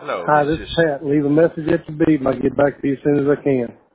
No, Hi, this this is is Pat. Leave a message at the beep. I'll get back to you as soon as I can.